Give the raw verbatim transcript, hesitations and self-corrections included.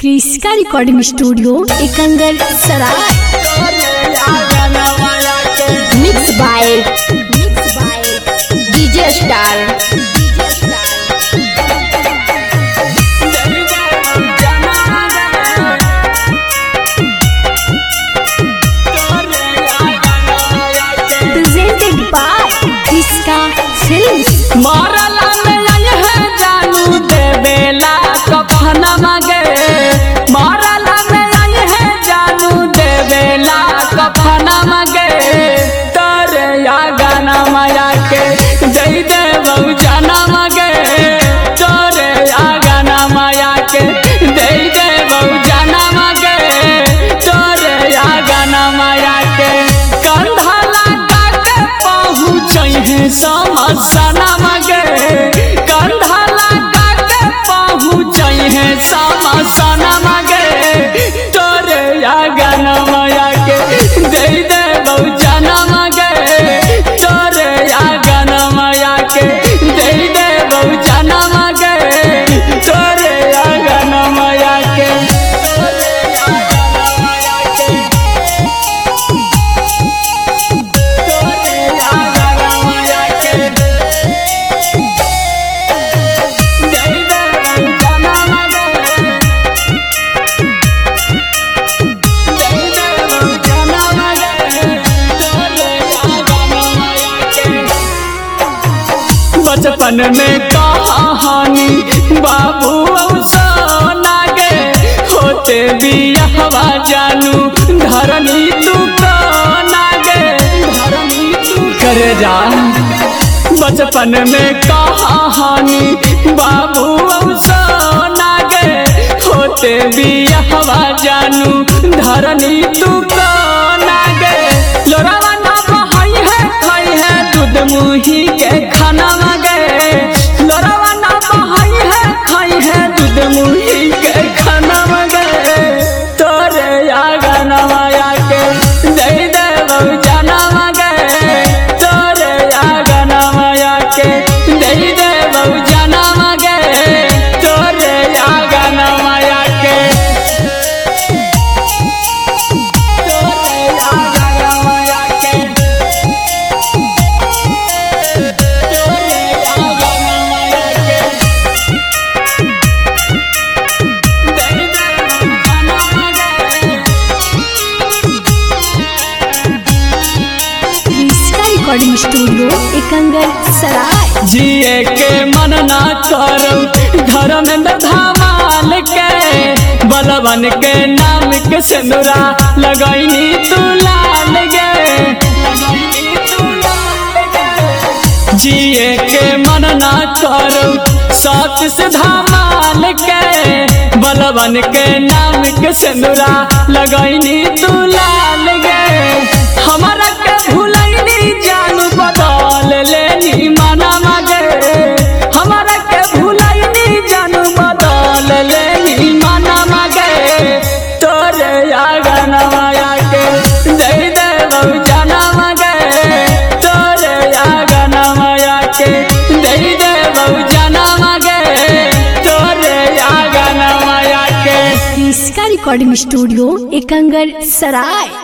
क्रिस्का recording studio Ekangar Sarai. Mix by mix by DJ star. Presented by Kriska films. मारला में आई है जानू देवेला कफना मगे, मारला में आई है जानू देवेला कफना मगे, तोरे या गाना माया के दई दे बहु जाना मगे, तोरे या गाना माया के दई दे बहु जाना मगे, तोरे या गाना माया के कंधा लगा के पहुँच है समसना मगे, कंधा लगा के पहुँच है समसना मगे, तोरे या गाना माया के दे दे बहु जाना मगे, तोरे या गाना माया के दे दे बहु जाना मगे, तोरे या गाना माया के तोरे या गाना माया के तोरे या गाना माया के दे दे बहु जाना मगे, दे दे बहु जाना मगे, तोरे या गाना माया के। बचपन में कहानी बाबू सोना गे, होते भी हवा जानू धरनी तू कोना गे, धरनी तू कर जा। बचपन में कहानी बाबू सोना गे, होते भी हवा जानू धरनी तू कोना गे, लोरावा ना बहाई है खाई है दूध मुही के खाना मगे, लोरावा ना बहाई है खाई है दूध मुही के खाना मगे, तोरे या गाना माया के दे दे बहु जाना मगे, तोरे या गाना माया के दे दे बहु जाना मगे, तोरे या गाना माया के तोरे या गाना माया के तोरे या गाना माया के दे दे बहु जाना मगे। क्रिस्का रिकॉर्डिंग स्टूडियो एकंगर सराय। जिए के मन ना करो धर्मेंद्र धमाल के, बलवन के नाम के सिंदूरा लगैनी तू लाल गे, लगैनी तू लाल गे। जिए के मन ना करो साथ से धमाल के, बलवन के नाम के सिंदूरा लगैनी तू लाल गे, हमारा के भूलैनी जानू बदल लेनी माना मगे, हमारा के भूलैनी जानू बदल लेनी माना मगे, तोरे या गाना माया के दे दे बहु जाना मगे, तोरे या गाना माया के दे दे बहु जाना मगे, तोरे या गाना माया के। क्रिस्का रिकॉर्डिंग स्टूडियो एकंगर सराय।